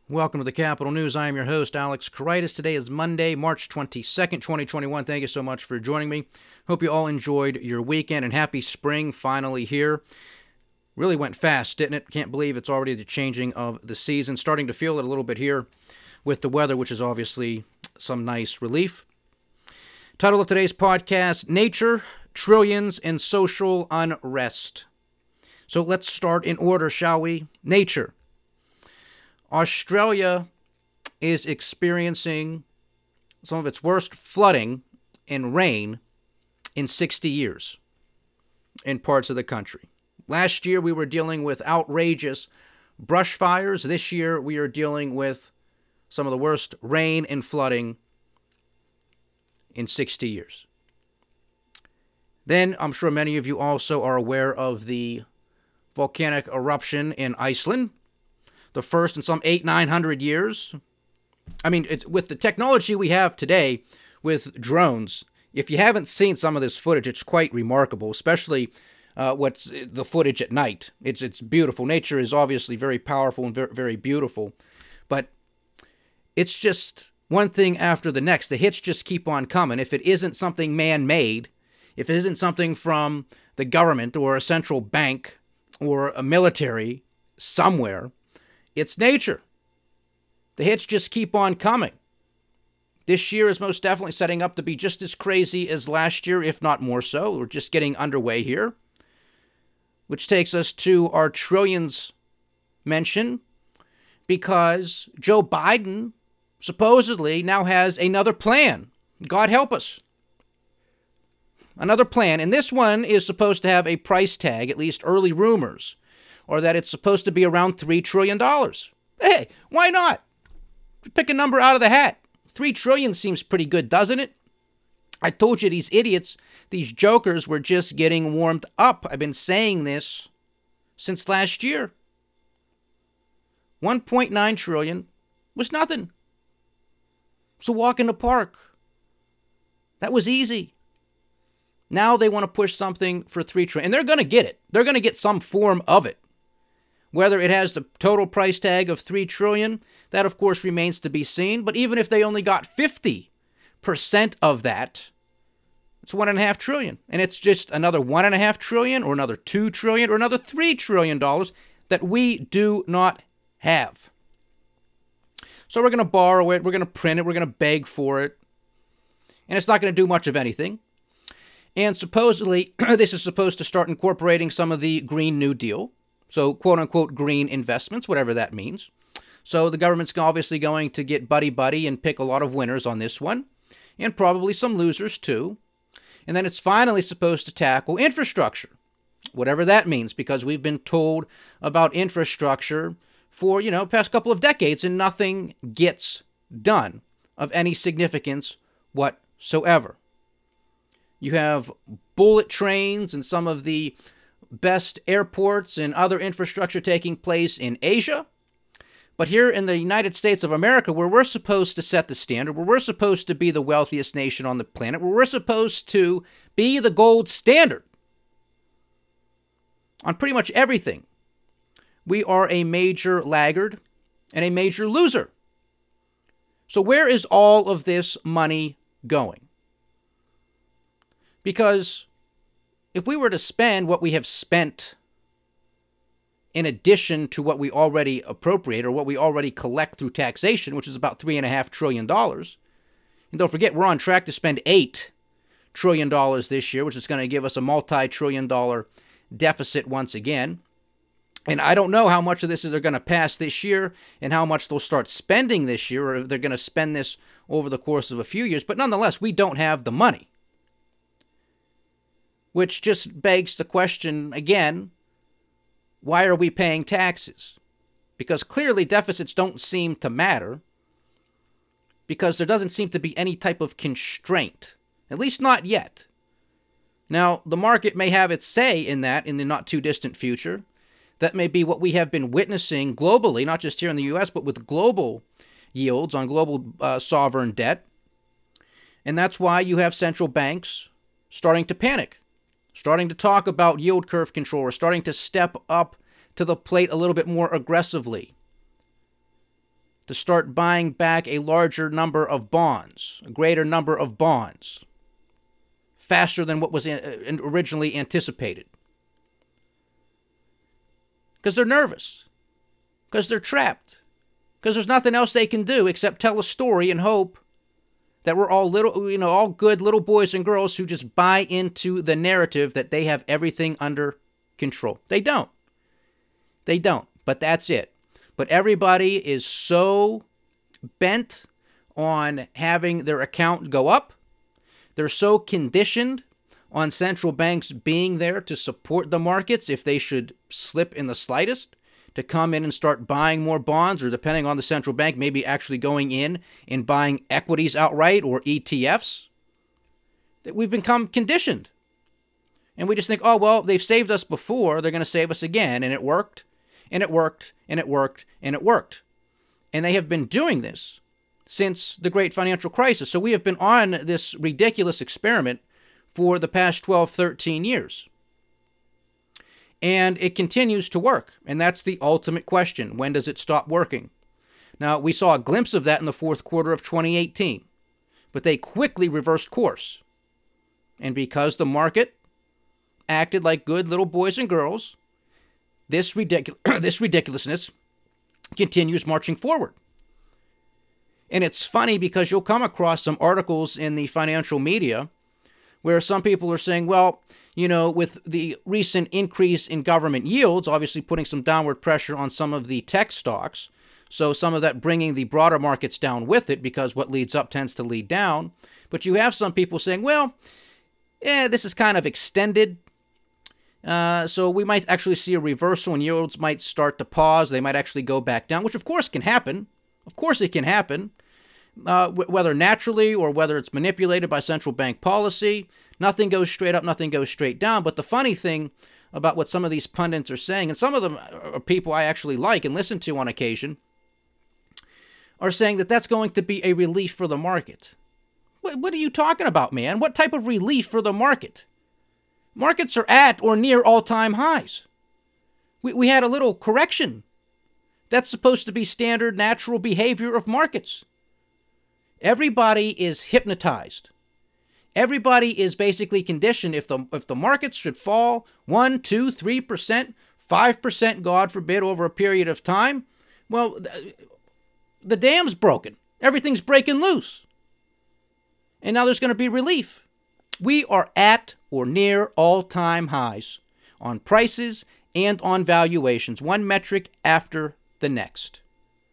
Welcome to the Capital News. I am your host, Alex Karitis. Today is Monday, March 22nd, 2021. Thank you so much for joining me. Hope you all enjoyed your weekend, and happy spring finally here. Really went fast, didn't it? Can't believe it's already the changing of the season. Starting to feel it a little bit here with the weather, which is obviously some nice relief. Title of today's podcast, Nature, Trillions, and Social Unrest. So let's start in order, shall we? Nature. Australia is experiencing some of its worst flooding and rain in 60 years in parts of the country. Last year, we were dealing with outrageous brush fires. This year, we are dealing with some of the worst rain and flooding in 60 years. Then, I'm sure many of you also are aware of the volcanic eruption in Iceland. The first in some 900 years. I mean, with the technology we have today with drones, if you haven't seen some of this footage, it's quite remarkable, especially what's the footage at night. It's beautiful. Nature is obviously very powerful and very, very beautiful, but it's just one thing after the next. The hits just keep on coming. If it isn't something man-made, if it isn't something from the government or a central bank or a military somewhere, it's nature. The hits just keep on coming. This year is most definitely setting up to be just as crazy as last year, if not more so. We're just getting underway here. Which takes us to our trillions mention, because Joe Biden supposedly now has another plan. God help us. Another plan. And this one is supposed to have a price tag, at least early rumors, or that it's supposed to be around $3 trillion. Hey, why not? Pick a number out of the hat. $3 trillion seems pretty good, doesn't it? I told you these idiots, these jokers, were just getting warmed up. I've been saying this since last year. 1.9 trillion was nothing. It's a walk in the park. That was easy. Now they want to push something for $3 trillion, and they're going to get it. They're going to get some form of it. Whether it has the total price tag of $3 trillion, that of course remains to be seen. But even if they only got 50% of that, it's $1.5 trillion. And it's just another $1.5 trillion or another $2 trillion or another $3 trillion that we do not have. So we're going to borrow it, we're going to print it, we're going to beg for it. And it's not going to do much of anything. And supposedly, this is supposed to start incorporating some of the Green New Deal. So, quote-unquote, green investments, whatever that means. So the government's obviously going to get buddy-buddy and pick a lot of winners on this one, and probably some losers, too. And then it's finally supposed to tackle infrastructure, whatever that means, because we've been told about infrastructure for, past couple of decades, and nothing gets done of any significance whatsoever. You have bullet trains and some of the best airports and other infrastructure taking place in Asia. But here in the United States of America, where we're supposed to set the standard, where we're supposed to be the wealthiest nation on the planet, where we're supposed to be the gold standard on pretty much everything, we are a major laggard and a major loser. So where is all of this money going? Because if we were to spend what we have spent in addition to what we already appropriate or what we already collect through taxation, which is about $3.5 trillion, and don't forget, we're on track to spend $8 trillion this year, which is going to give us a multi-trillion-dollar deficit once again. And I don't know how much of this they're going to pass this year and how much they'll start spending this year, or if they're going to spend this over the course of a few years. But nonetheless, we don't have the money. Which just begs the question again, why are we paying taxes? Because clearly deficits don't seem to matter, because there doesn't seem to be any type of constraint, at least not yet. Now, the market may have its say in that in the not too distant future. That may be what we have been witnessing globally, not just here in the U.S., but with global yields on global sovereign debt. And that's why you have central banks starting to panic, starting to talk about yield curve control, or starting to step up to the plate a little bit more aggressively to start buying back a larger number of bonds, a greater number of bonds, faster than what was originally anticipated. Because they're nervous, because they're trapped, because there's nothing else they can do except tell a story and hope that we're all all good little boys and girls who just buy into the narrative that they have everything under control. They don't. They don't. But that's it. But everybody is so bent on having their account go up. They're so conditioned on central banks being there to support the markets if they should slip in the slightest, to come in and start buying more bonds, or depending on the central bank, maybe actually going in and buying equities outright or ETFs, that we've become conditioned. And we just think, oh, well, they've saved us before, they're going to save us again. And it worked, and it worked, and it worked, and it worked. And they have been doing this since the great financial crisis. So we have been on this ridiculous experiment for the past 12, 13 years. And it continues to work. And that's the ultimate question. When does it stop working? Now, we saw a glimpse of that in the fourth quarter of 2018. But they quickly reversed course. And because the market acted like good little boys and girls, this ridiculousness continues marching forward. And it's funny because you'll come across some articles in the financial media where some people are saying, well, with the recent increase in government yields, obviously putting some downward pressure on some of the tech stocks, so some of that bringing the broader markets down with it, because what leads up tends to lead down. But you have some people saying, well, this is kind of extended, so we might actually see a reversal and yields might start to pause. They might actually go back down, which of course can happen. Of course it can happen. Whether naturally or whether it's manipulated by central bank policy, nothing goes straight up, nothing goes straight down. But the funny thing about what some of these pundits are saying, and some of them are people I actually like and listen to on occasion, are saying that that's going to be a relief for the market. What are you talking about, man? What type of relief for the market? Markets are at or near all-time highs. We had a little correction. That's supposed to be standard natural behavior of markets. Everybody is hypnotized. Everybody is basically conditioned. If the markets should fall 1%, 2%, 3%, 5%, God forbid, over a period of time, well, the dam's broken. Everything's breaking loose. And now there's going to be relief. We are at or near all-time highs on prices and on valuations, one metric after the next.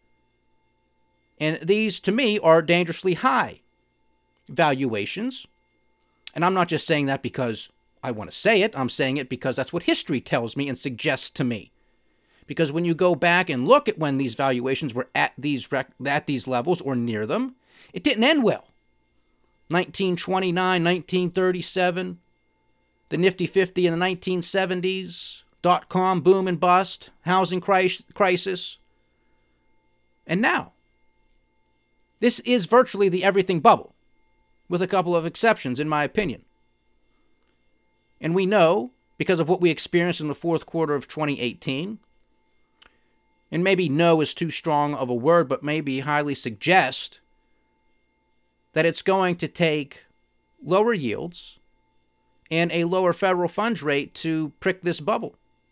And these, to me, are dangerously high valuations. And I'm not just saying that because I want to say it. I'm saying it because that's what history tells me and suggests to me. Because when you go back and look at when these valuations were at these levels or near them, it didn't end well. 1929, 1937, the Nifty 50 in the 1970s, dot-com boom and bust, housing crisis, and now. This is virtually the everything bubble, with a couple of exceptions, in my opinion. And we know, because of what we experienced in the fourth quarter of 2018, and maybe know is too strong of a word, but maybe highly suggest that it's going to take lower yields and a lower federal funds rate to prick this bubble.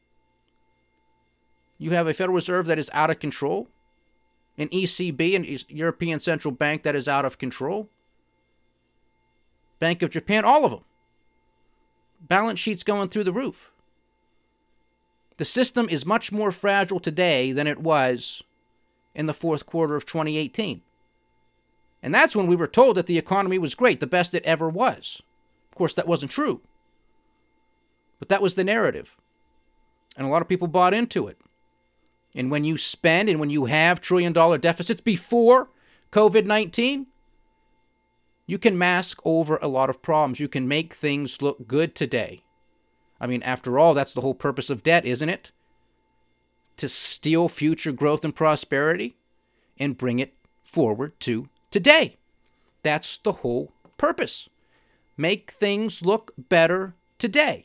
You have a Federal Reserve that is out of control, an ECB, an European Central Bank, that is out of control, Bank of Japan, all of them. Balance sheets going through the roof. The system is much more fragile today than it was in the fourth quarter of 2018. And that's when we were told that the economy was great, the best it ever was. Of course, that wasn't true. But that was the narrative. And a lot of people bought into it. And when you spend and when you have trillion-dollar deficits before COVID-19, you can mask over a lot of problems. You can make things look good today. I mean, after all, that's the whole purpose of debt, isn't it? To steal future growth and prosperity and bring it forward to today. That's the whole purpose. Make things look better today.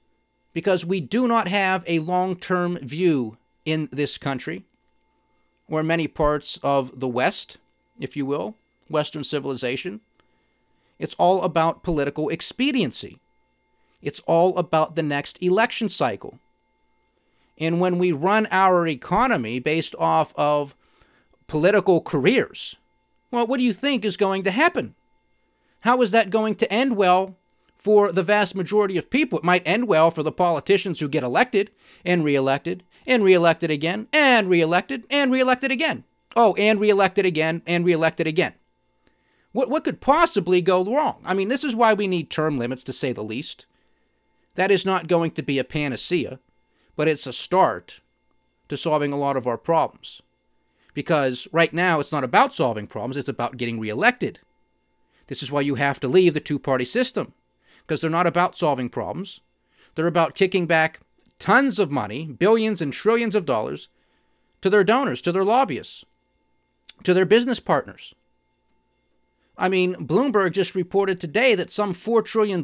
Because we do not have a long-term view in this country. or many parts of the West, if you will, Western civilization. It's all about political expediency. It's all about the next election cycle. And when we run our economy based off of political careers, well, what do you think is going to happen? How is that going to end well for the vast majority of people? It might end well for the politicians who get elected and reelected and reelected again and reelected and reelected again. Oh, and reelected again and reelected again. What could possibly go wrong? I mean, this is why we need term limits, to say the least. That is not going to be a panacea, but it's a start to solving a lot of our problems. Because right now, it's not about solving problems, it's about getting reelected. This is why you have to leave the two-party system, because they're not about solving problems. They're about kicking back tons of money, billions and trillions of dollars, to their donors, to their lobbyists, to their business partners. I mean, Bloomberg just reported today that some $4 trillion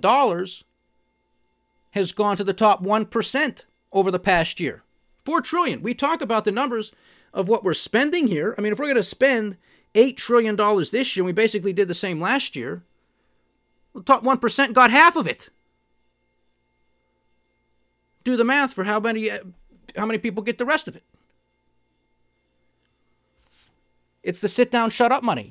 has gone to the top 1% over the past year. $4 trillion. We talk about the numbers of what we're spending here. I mean, if we're going to spend $8 trillion this year, and we basically did the same last year, the top 1% got half of it. Do the math for how many people get the rest of it. It's the sit down, shut up money.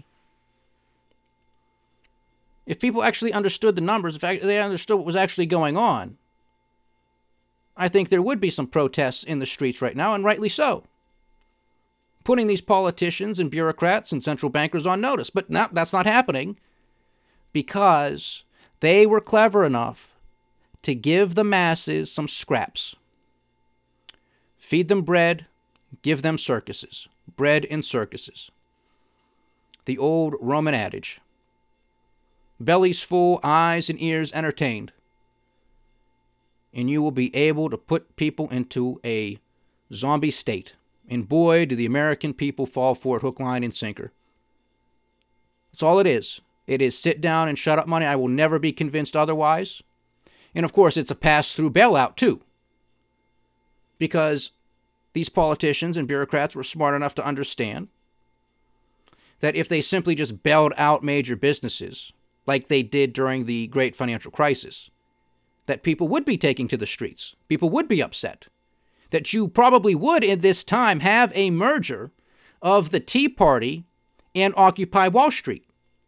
If people actually understood the numbers, if they understood what was actually going on, I think there would be some protests in the streets right now, and rightly so. Putting these politicians and bureaucrats and central bankers on notice. But no, that's not happening because they were clever enough to give the masses some scraps. Feed them bread, give them circuses. Bread and circuses. The old Roman adage. Bellies full, eyes and ears entertained. And you will be able to put people into a zombie state. And boy, do the American people fall for it hook, line, and sinker. That's all it is. It is sit down and shut up money. I will never be convinced otherwise. And of course, it's a pass-through bailout too. Because these politicians and bureaucrats were smart enough to understand that if they simply just bailed out major businesses, like they did during the great financial crisis, that people would be taking to the streets. People would be upset. That you probably would, in this time, have a merger of the Tea Party and Occupy Wall Street.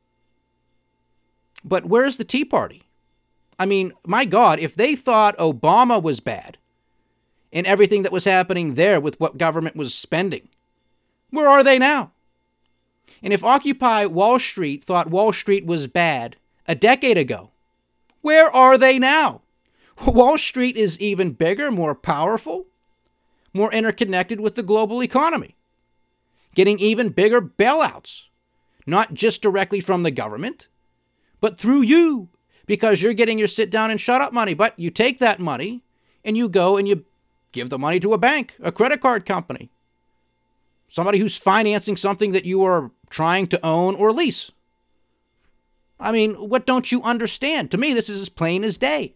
But where's the Tea Party? I mean, my God, if they thought Obama was bad and everything that was happening there with what government was spending, where are they now? And if Occupy Wall Street thought Wall Street was bad a decade ago, where are they now? Wall Street is even bigger, more powerful, more interconnected with the global economy, getting even bigger bailouts, not just directly from the government, but through you, because you're getting your sit down and shut up money. But you take that money and you go and you give the money to a bank, a credit card company, somebody who's financing something that you are trying to own or lease. I mean, what don't you understand? To me, this is as plain as day.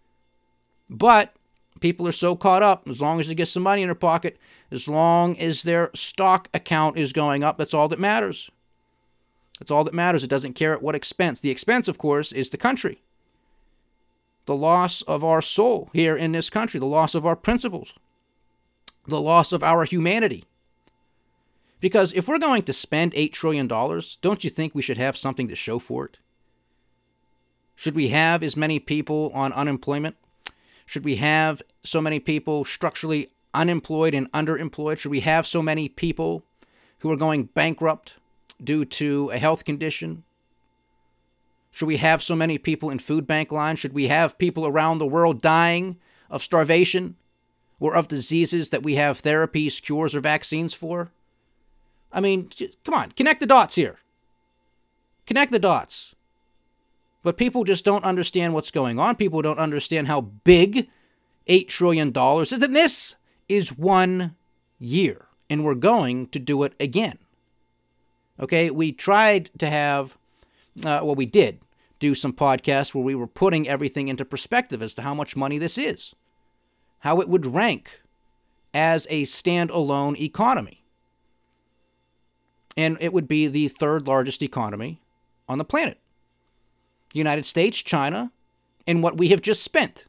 But people are so caught up, as long as they get some money in their pocket, as long as their stock account is going up, that's all that matters. That's all that matters. It doesn't care at what expense. The expense, of course, is the country. The loss of our soul here in this country, the loss of our principles, the loss of our humanity. Because if we're going to spend $8 trillion, don't you think we should have something to show for it? Should we have as many people on unemployment? Should we have so many people structurally unemployed and underemployed? Should we have so many people who are going bankrupt due to a health condition? Should we have so many people in food bank lines? Should we have people around the world dying of starvation or of diseases that we have therapies, cures, or vaccines for? I mean, come on, connect the dots here. Connect the dots. But people just don't understand what's going on. People don't understand how big $8 trillion is. And this is 1 year, and we're going to do it again. Okay, we tried to have, we did do some podcasts where we were putting everything into perspective as to how much money this is, how it would rank as a standalone economy. And it would be the third largest economy on the planet. United States, China, and what we have just spent.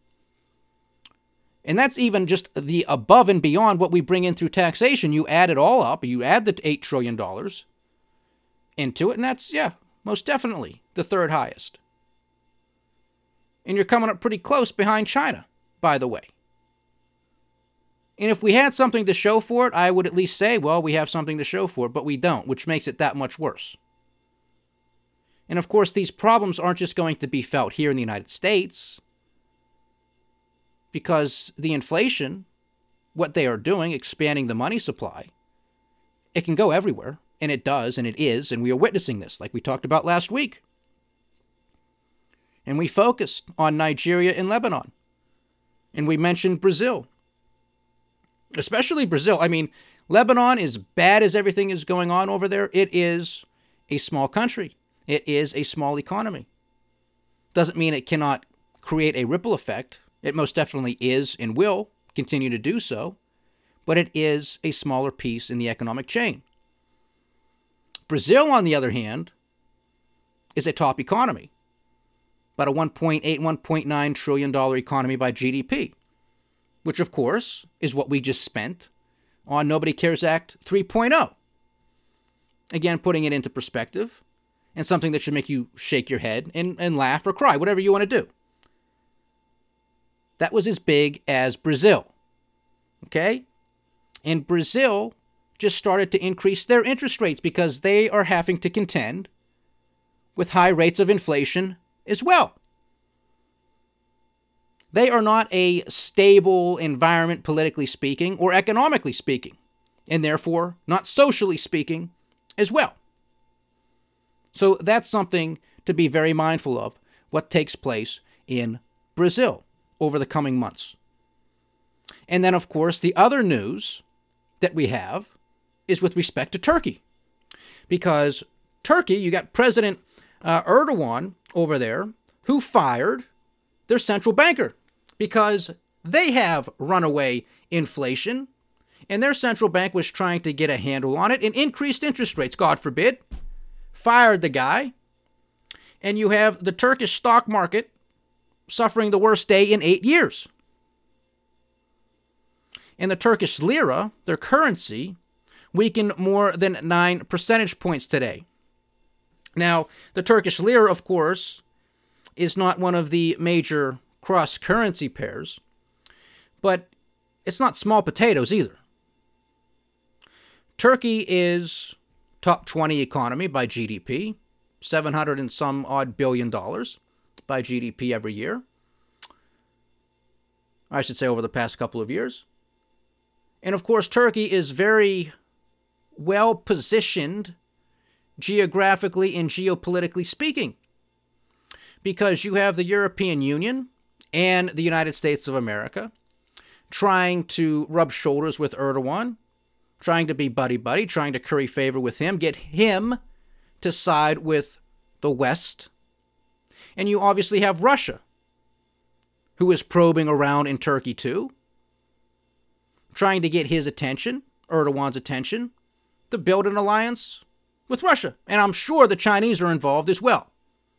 And that's even just the above and beyond what we bring in through taxation. You add it all up, you add the $8 trillion into it, and that's, yeah, most definitely the third highest. And you're coming up pretty close behind China, by the way. And if we had something to show for it, I would at least say, well, we have something to show for it, but we don't, which makes it that much worse. And of course, these problems aren't just going to be felt here in the United States, because the inflation, what they are doing, expanding the money supply, it can go everywhere, and it does, and it is, and we are witnessing this, like we talked about last week. And we focused on Nigeria and Lebanon, and we mentioned Brazil. Especially Brazil. I mean, Lebanon, as bad as everything is going on over there, it is a small country. It is a small economy. Doesn't mean it cannot create a ripple effect. It most definitely is and will continue to do so, but it is a smaller piece in the economic chain. Brazil, on the other hand, is a top economy, about a $1.8, $1.9 trillion economy by GDP. Which, of course, is what we just spent on Nobody Cares Act 3.0. Again, putting it into perspective, and something that should make you shake your head and laugh or cry, whatever you want to do. That was as big as Brazil. Okay? And Brazil just started to increase their interest rates because they are having to contend with high rates of inflation as well. They are not a stable environment, politically speaking, or economically speaking, and therefore not socially speaking as well. So that's something to be very mindful of, what takes place in Brazil over the coming months. And then, of course, the other news that we have is with respect to Turkey. Because Turkey, you got President Erdogan over there, who fired their central banker because they have runaway inflation, and their central bank was trying to get a handle on it and increased interest rates, God forbid, fired the guy, and you have the Turkish stock market suffering the worst day in 8 years. And the Turkish lira, their currency, weakened more than 9 percentage points today. Now, the Turkish lira, of course, is not one of the major cross-currency pairs, but it's not small potatoes either. Turkey is top 20 economy by GDP, 700 and some odd $billion by GDP every year. I should say over the past couple of years. And of course, Turkey is very well positioned geographically and geopolitically speaking, because you have the European Union and the United States of America trying to rub shoulders with Erdogan, trying to be buddy-buddy, trying to curry favor with him, get him to side with the West. And you obviously have Russia, who is probing around in Turkey too, trying to get his attention, Erdogan's attention, to build an alliance with Russia. And I'm sure the Chinese are involved as well.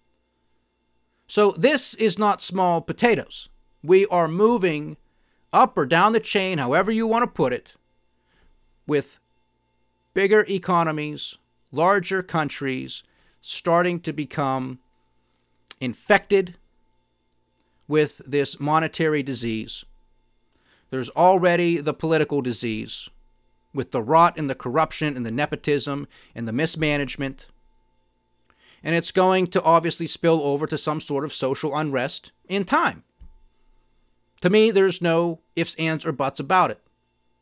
So this is not small potatoes. We are moving up or down the chain, however you want to put it, with bigger economies, larger countries starting to become infected with this monetary disease. There's already the political disease with the rot and the corruption and the nepotism and the mismanagement. And it's going to obviously spill over to some sort of social unrest in time. To me, there's no ifs, ands, or buts about it.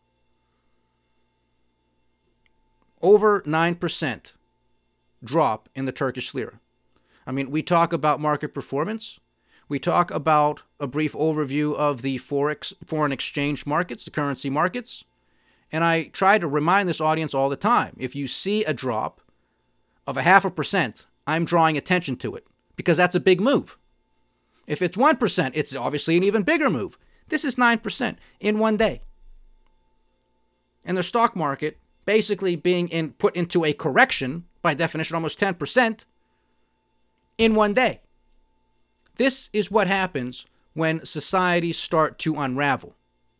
Over 9% drop in the Turkish lira. I mean, we talk about market performance. We talk about a brief overview of the foreign exchange markets, the currency markets. And I try to remind this audience all the time. If you see a drop of 0.5%, I'm drawing attention to it because that's a big move. If it's 1%, it's obviously an even bigger move. This is 9% in one day. And the stock market basically being put into a correction, by definition almost 10%, in one day. This is what happens when societies start to unravel.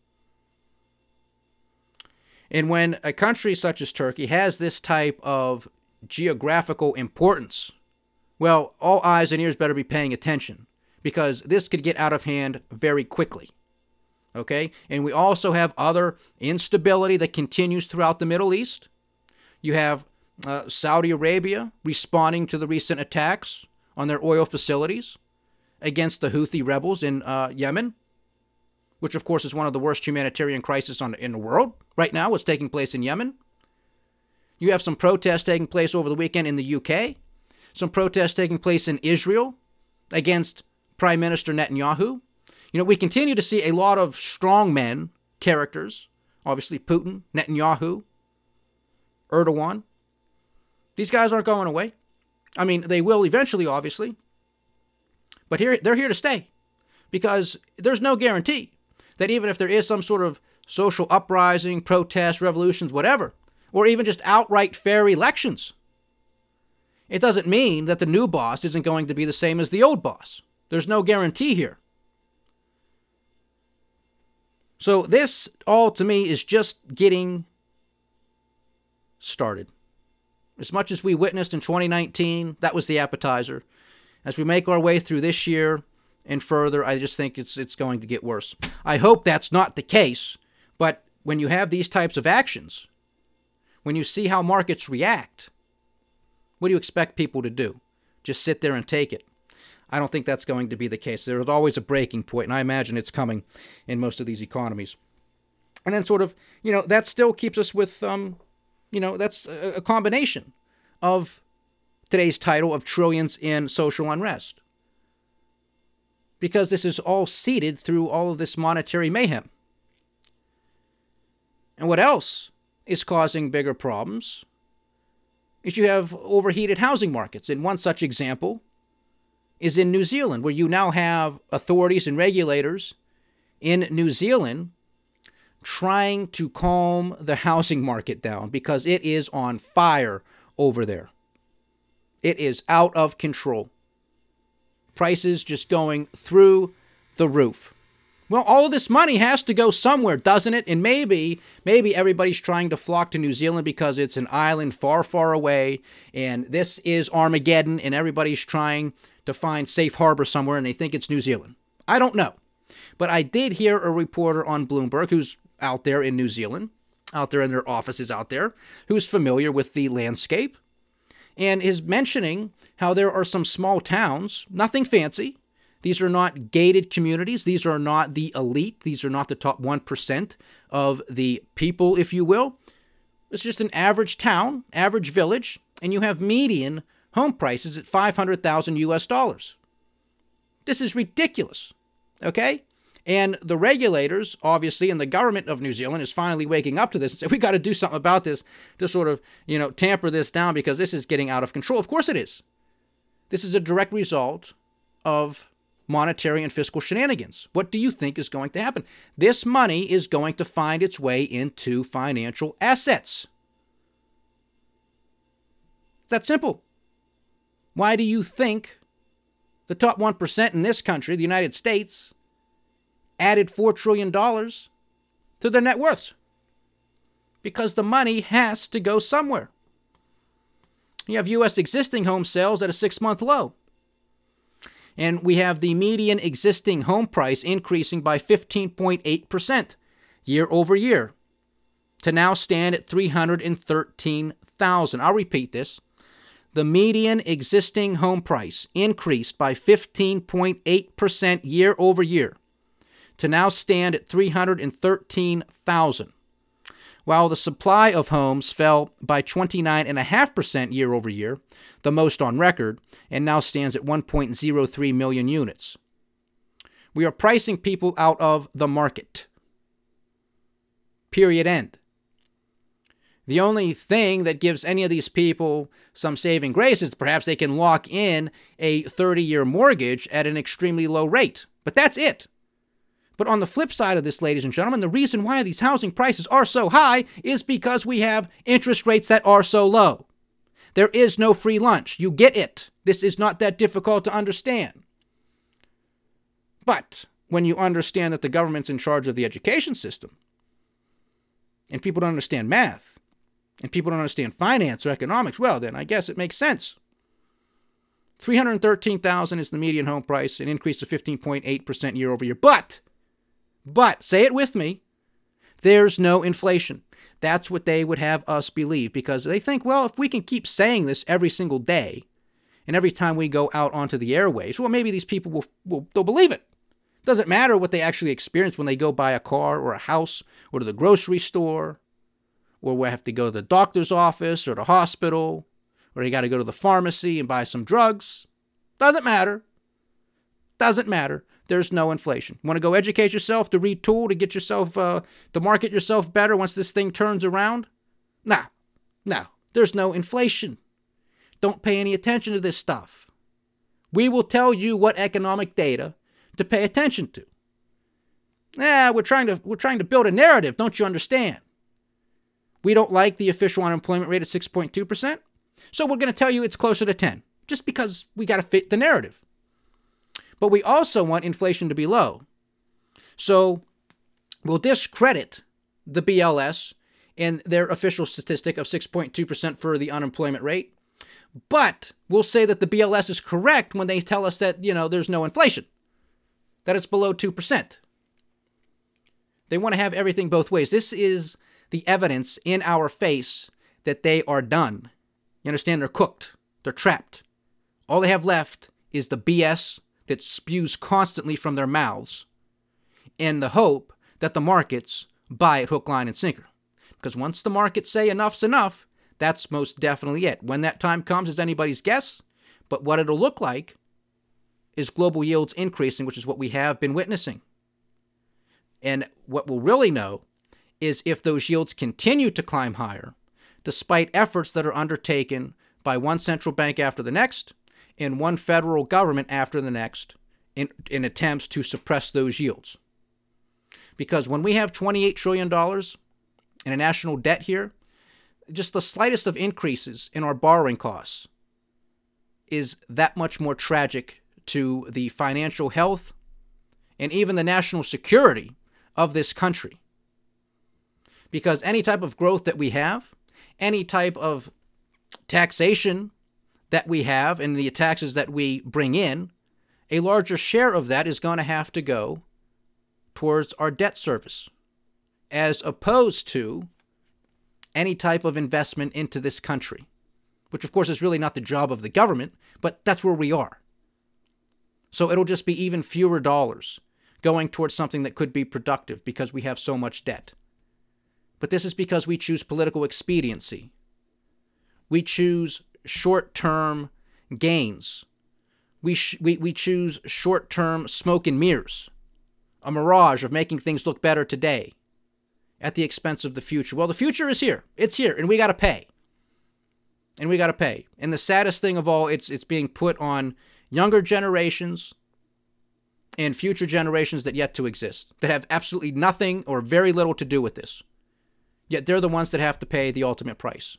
And when a country such as Turkey has this type of geographical importance, well, all eyes and ears better be paying attention, because this could get out of hand very quickly. Okay? And we also have other instability that continues throughout the Middle East. You have Saudi Arabia responding to the recent attacks on their oil facilities against the Houthi rebels in Yemen, which of course is one of the worst humanitarian crises in the world right now, what's taking place in Yemen. You have some protests taking place over the weekend in the UK, some protests taking place in Israel against Prime Minister Netanyahu. We continue to see a lot of strongmen characters, obviously Putin, Netanyahu, Erdogan. These guys aren't going away. I mean, they will eventually, obviously. But they're here to stay, because there's no guarantee that even if there is some sort of social uprising, protest, revolutions, whatever, or even just outright fair elections, it doesn't mean that the new boss isn't going to be the same as the old boss. There's no guarantee here. So this all, to me, is just getting started. As much as we witnessed in 2019, that was the appetizer. As we make our way through this year and further, I just think it's going to get worse. I hope that's not the case, but when you have these types of actions, when you see how markets react, what do you expect people to do? Just sit there and take it? I don't think that's going to be the case. There's always a breaking point, and I imagine it's coming in most of these economies. And then sort of, that still keeps us with, that's a combination of today's title of trillions in social unrest. Because this is all seeded through all of this monetary mayhem. And what else is causing bigger problems is you have overheated housing markets. And one such example is in New Zealand, where you now have authorities and regulators in New Zealand trying to calm the housing market down, because it is on fire over there. It is out of control. Prices just going through the roof. Well, all of this money has to go somewhere, doesn't it? And maybe everybody's trying to flock to New Zealand because it's an island far, far away, and this is Armageddon, and everybody's trying to find safe harbor somewhere, and they think it's New Zealand. I don't know. But I did hear a reporter on Bloomberg who's out there in New Zealand, out there in their offices out there, who's familiar with the landscape, and is mentioning how there are some small towns, nothing fancy. These are not gated communities. These are not the elite. These are not the top 1% of the people, if you will. It's just an average town, average village, and you have median home prices at $500,000 US. This is ridiculous, okay? And the regulators, obviously, and the government of New Zealand is finally waking up to this and say, we got to do something about this to sort of, tamper this down, because this is getting out of control. Of course it is. This is a direct result of monetary and fiscal shenanigans. What do you think is going to happen? This money is going to find its way into financial assets. It's that simple. Why do you think the top 1% in this country, the United States, added $4 trillion to their net worths? Because the money has to go somewhere. You have U.S. existing home sales at a 6-month low. And we have the median existing home price increasing by 15.8% year over year to now stand at $313,000. I'll repeat this. The median existing home price increased by 15.8% year over year to now stand at $313,000, while the supply of homes fell by 29.5% year over year, the most on record, and now stands at 1.03 million units. We are pricing people out of the market. Period. End. The only thing that gives any of these people some saving grace is perhaps they can lock in a 30-year mortgage at an extremely low rate. But that's it. But on the flip side of this, ladies and gentlemen, the reason why these housing prices are so high is because we have interest rates that are so low. There is no free lunch. You get it. This is not that difficult to understand. But when you understand that the government's in charge of the education system, and people don't understand math, and people don't understand finance or economics, well, then I guess it makes sense. $313,000 is the median home price, an increase of 15.8% year over year. But, say it with me, there's no inflation. That's what they would have us believe, because they think, well, if we can keep saying this every single day, and every time we go out onto the airwaves, well, maybe these people they'll believe it. Doesn't matter what they actually experience when they go buy a car or a house or to the grocery store, or we have to go to the doctor's office or the hospital, or you got to go to the pharmacy and buy some drugs. Doesn't matter. Doesn't matter. There's no inflation. Want to go educate yourself, to retool, to get yourself, to market yourself better once this thing turns around? No. There's no inflation. Don't pay any attention to this stuff. We will tell you what economic data to pay attention to. We're trying to build a narrative, don't you understand? We don't like the official unemployment rate at 6.2%, so we're going to tell you it's closer to 10, just because we got to fit the narrative. But we also want inflation to be low. So we'll discredit the BLS and their official statistic of 6.2% for the unemployment rate. But we'll say that the BLS is correct when they tell us that, there's no inflation, that it's below 2%. They want to have everything both ways. This is the evidence in our face that they are done. You understand? They're cooked. They're trapped. All they have left is the BS that spews constantly from their mouths in the hope that the markets buy it hook, line, and sinker. Because once the markets say enough's enough, that's most definitely it. When that time comes is anybody's guess, but what it'll look like is global yields increasing, which is what we have been witnessing. And what we'll really know is if those yields continue to climb higher, despite efforts that are undertaken by one central bank after the next, and one federal government after the next in attempts to suppress those yields. Because when we have $28 trillion in a national debt here, just the slightest of increases in our borrowing costs is that much more tragic to the financial health and even the national security of this country. Because any type of growth that we have, any type of taxation that we have and the taxes that we bring in, a larger share of that is going to have to go towards our debt service, as opposed to any type of investment into this country, which of course is really not the job of the government, but that's where we are. So it'll just be even fewer dollars going towards something that could be productive because we have so much debt. But this is because we choose political expediency. We choose short-term gains. We choose short-term smoke and mirrors, a mirage of making things look better today at the expense of the future. Well, the future is here. It's here, and we got to pay. And we got to pay. And the saddest thing of all, it's being put on younger generations and future generations that yet to exist, that have absolutely nothing or very little to do with this. Yet they're the ones that have to pay the ultimate price.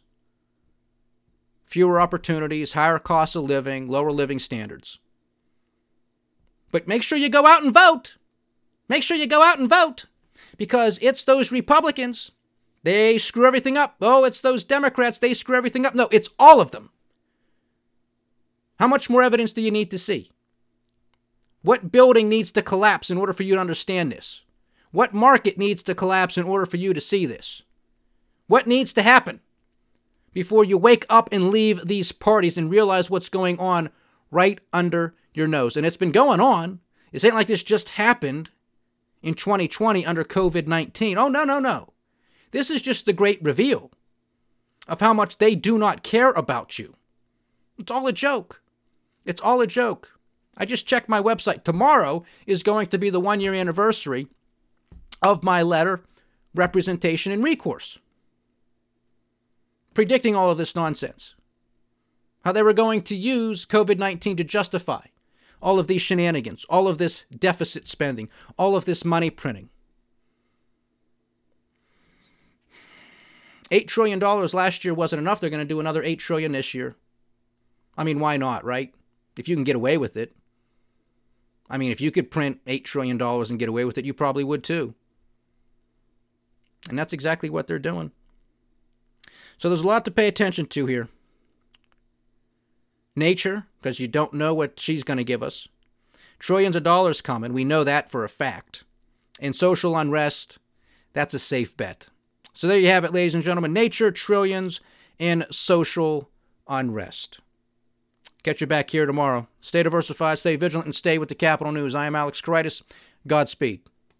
Fewer opportunities, higher costs of living, lower living standards. But make sure you go out and vote. Make sure you go out and vote. Because it's those Republicans. They screw everything up. Oh, it's those Democrats. They screw everything up. No, it's all of them. How much more evidence do you need to see? What building needs to collapse in order for you to understand this? What market needs to collapse in order for you to see this? What needs to happen before you wake up and leave these parties and realize what's going on right under your nose? And it's been going on. It ain't like this just happened in 2020 under COVID-19. Oh, no. This is just the great reveal of how much they do not care about you. It's all a joke. It's all a joke. I just checked my website. Tomorrow is going to be the 1-year anniversary of my letter, Representation and Recourse, predicting all of this nonsense. How they were going to use COVID-19 to justify all of these shenanigans, all of this deficit spending, all of this money printing. $8 trillion last year wasn't enough. They're going to do another $8 trillion this year. I mean, why not, right? If you can get away with it. I mean, if you could print $8 trillion and get away with it, you probably would too. And that's exactly what they're doing. So there's a lot to pay attention to here. Nature, because you don't know what she's going to give us. Trillions of dollars coming. We know that for a fact. And social unrest, that's a safe bet. So there you have it, ladies and gentlemen. Nature, trillions, and social unrest. Catch you back here tomorrow. Stay diversified, stay vigilant, and stay with the Capital News. I am Alex Koritis. Godspeed.